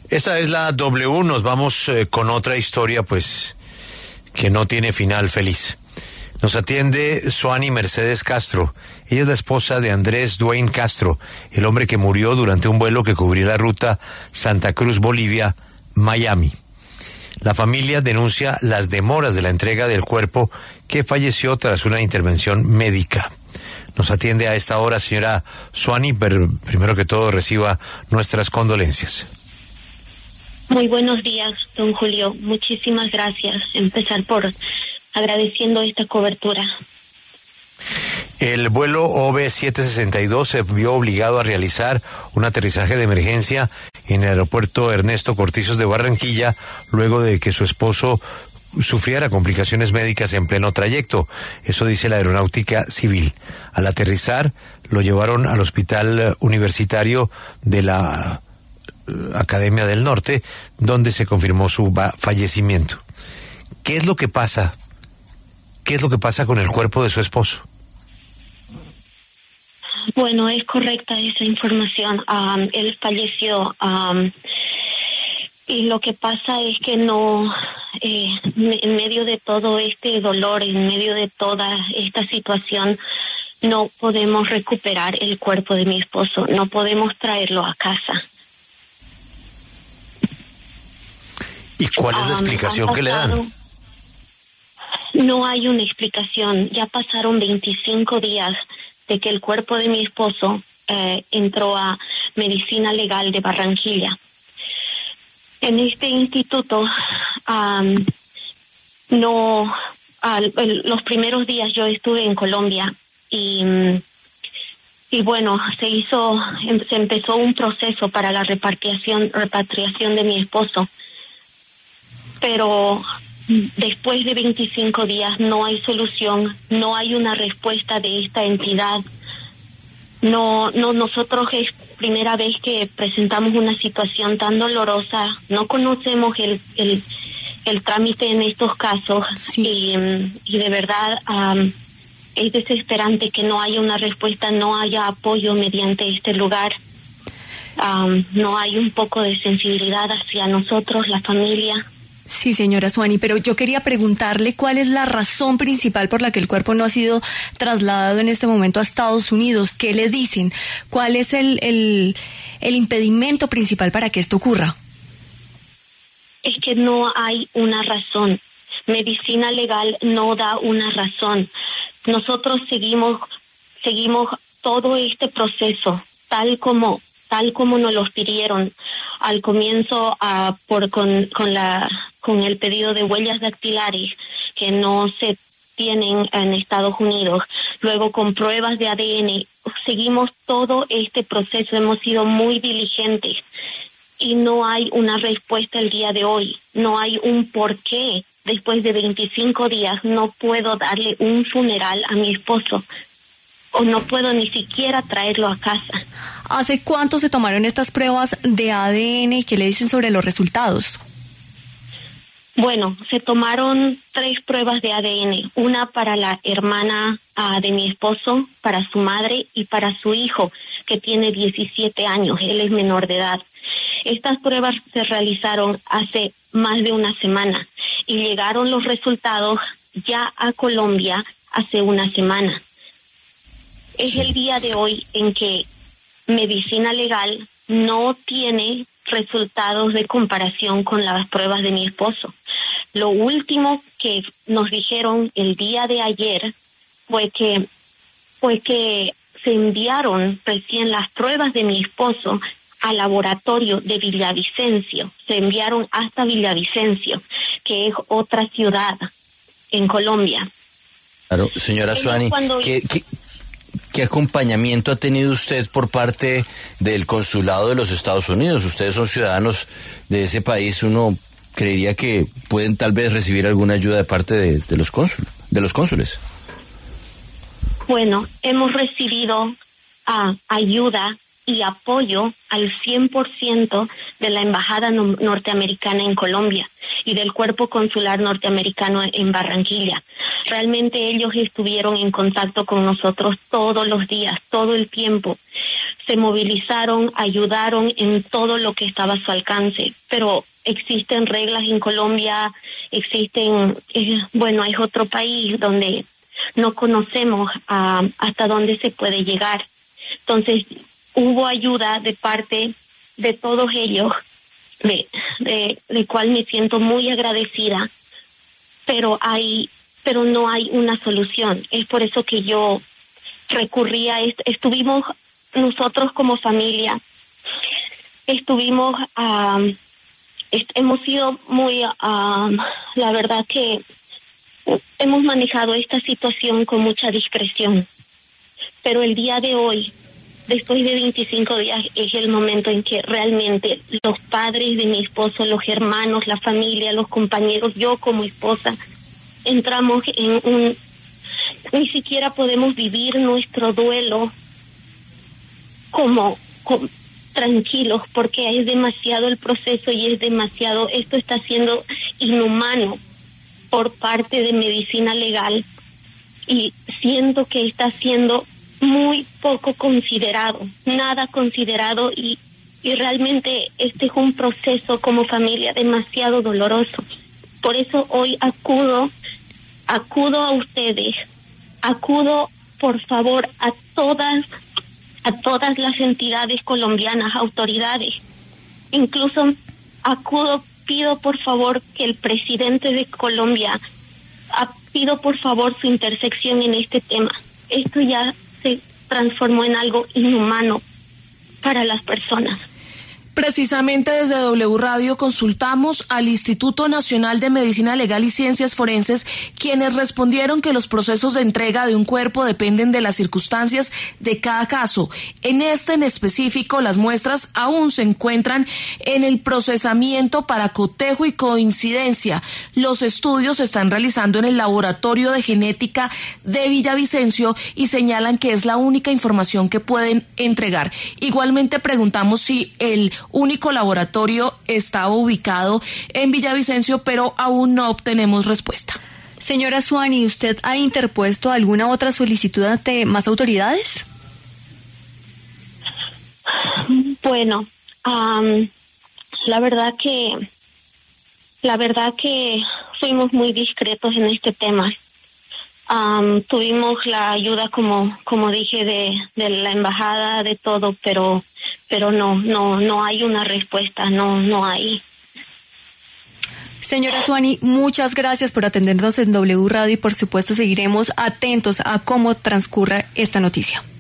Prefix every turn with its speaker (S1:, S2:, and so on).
S1: Esta es la W. Nos vamos con otra historia, pues, que no tiene final feliz. Nos atiende Suani Mercedes Castro. Ella es la esposa de Andrés Dwayne Castro, el hombre que murió durante un vuelo que cubría la ruta Santa Cruz, Bolivia, Miami. La familia denuncia las demoras de la entrega del cuerpo que falleció tras una intervención médica. Nos atiende a esta hora, señora Suani, pero primero que todo reciba nuestras condolencias.
S2: Muy buenos días, don Julio. Muchísimas gracias. Empezar por agradeciendo esta cobertura.
S1: El vuelo OB-762 se vio obligado a realizar un aterrizaje de emergencia en el aeropuerto Ernesto Cortizos de Barranquilla, luego de que su esposo sufriera complicaciones médicas en pleno trayecto. Eso dice la Aeronáutica Civil. Al aterrizar, lo llevaron al Hospital Universitario de la Academia del Norte, donde se confirmó su fallecimiento. ¿Qué es lo que pasa? ¿Qué es lo que pasa con el cuerpo de su esposo?
S2: Bueno, es correcta esa información. Él falleció y lo que pasa es que no, en medio de todo este dolor, en medio de toda esta situación, no podemos recuperar el cuerpo de mi esposo, no podemos traerlo a casa.
S1: ¿Y cuál es la explicación que le dan?
S2: No hay una explicación. Ya pasaron 25 días de que el cuerpo de mi esposo entró a Medicina Legal de Barranquilla. En este instituto, los primeros días yo estuve en Colombia y bueno, se empezó un proceso para la repatriación de mi esposo. Pero después de 25 días no hay solución, no hay una respuesta de esta entidad. Nosotros es primera vez que presentamos una situación tan dolorosa, no conocemos el trámite en estos casos. Sí. Y de verdad es desesperante que no haya una respuesta, no haya apoyo mediante este lugar. No hay un poco de sensibilidad hacia nosotros, la familia.
S3: Sí, señora Suani, pero yo quería preguntarle cuál es la razón principal por la que el cuerpo no ha sido trasladado en este momento a Estados Unidos. ¿Qué le dicen? ¿Cuál es el impedimento principal para que esto ocurra?
S2: Es que no hay una razón. Medicina Legal no da una razón. Nosotros seguimos todo este proceso tal como nos los pidieron al comienzo con el pedido de huellas dactilares que no se tienen en Estados Unidos, luego con pruebas de ADN. Seguimos todo este proceso, hemos sido muy diligentes y no hay una respuesta el día de hoy, no hay un porqué. Después de 25 días no puedo darle un funeral a mi esposo o no puedo ni siquiera traerlo a casa.
S3: ¿Hace cuánto se tomaron estas pruebas de ADN y qué le dicen sobre los resultados?
S2: Bueno, se tomaron 3 pruebas de ADN, una para la hermana de mi esposo, para su madre y para su hijo, que tiene 17 años, él es menor de edad. Estas pruebas se realizaron hace más de una semana y llegaron los resultados ya a Colombia hace una semana. Es el día de hoy en que Medicina Legal no tiene resultados de comparación con las pruebas de mi esposo. Lo último que nos dijeron el día de ayer fue que se enviaron recién las pruebas de mi esposo al laboratorio de Villavicencio. Se enviaron hasta Villavicencio, que es otra ciudad en Colombia.
S4: Claro, señora Suani, ¿qué acompañamiento ha tenido usted por parte del consulado de los Estados Unidos? Ustedes son ciudadanos de ese país, uno creería que pueden tal vez recibir alguna ayuda de parte de los cónsules.
S2: Bueno, hemos recibido ayuda y apoyo al 100% de la Embajada norteamericana en Colombia y del Cuerpo Consular norteamericano en Barranquilla. Realmente ellos estuvieron en contacto con nosotros todos los días, todo el tiempo. se movilizaron, ayudaron en todo lo que estaba a su alcance, pero existen reglas en Colombia, existen, es otro país donde no conocemos hasta dónde se puede llegar. Entonces, hubo ayuda de parte de todos ellos, de cual me siento muy agradecida, pero no hay una solución. Es por eso que yo recurrí a esto. Estuvimos nosotros como familia, hemos sido muy, la verdad que hemos manejado esta situación con mucha discreción, pero el día de hoy, después de 25 días, es el momento en que realmente los padres de mi esposo, los hermanos, la familia, los compañeros, yo como esposa, entramos en ni siquiera podemos vivir nuestro duelo como tranquilos, porque es demasiado el proceso y es demasiado, esto está siendo inhumano por parte de medicina legal y siento que está siendo muy poco considerado, nada considerado y realmente este es un proceso como familia demasiado doloroso. Por eso hoy acudo a ustedes, acudo por favor a todas las entidades colombianas, autoridades, incluso pido por favor que el presidente de Colombia, pido por favor su intersección en este tema. Esto ya se transformó en algo inhumano para las personas.
S5: Precisamente desde W Radio consultamos al Instituto Nacional de Medicina Legal y Ciencias Forenses, quienes respondieron que los procesos de entrega de un cuerpo dependen de las circunstancias de cada caso. En específico, las muestras aún se encuentran en el procesamiento para cotejo y coincidencia. Los estudios se están realizando en el Laboratorio de Genética de Villavicencio y señalan que es la única información que pueden entregar. Igualmente preguntamos si el único laboratorio está ubicado en Villavicencio, pero aún no obtenemos respuesta.
S3: Señora Suani, ¿usted ha interpuesto alguna otra solicitud ante más autoridades?
S2: Bueno, la verdad que fuimos muy discretos en este tema. Tuvimos la ayuda, como dije, de la embajada, de todo, pero no hay una respuesta, no hay.
S3: Señora Suani, muchas gracias por atendernos en W Radio y por supuesto seguiremos atentos a cómo transcurra esta noticia.